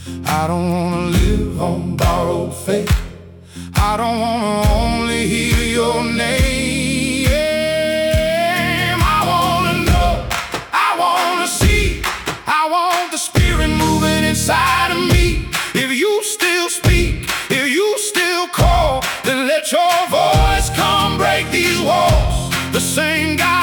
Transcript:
I don't wanna live on borrowed faith. I don't wanna only hear your name. I wanna know, I wanna see, I want the Spirit moving inside of me. If you still speak, if you still call, then let your voice come break these walls. The same God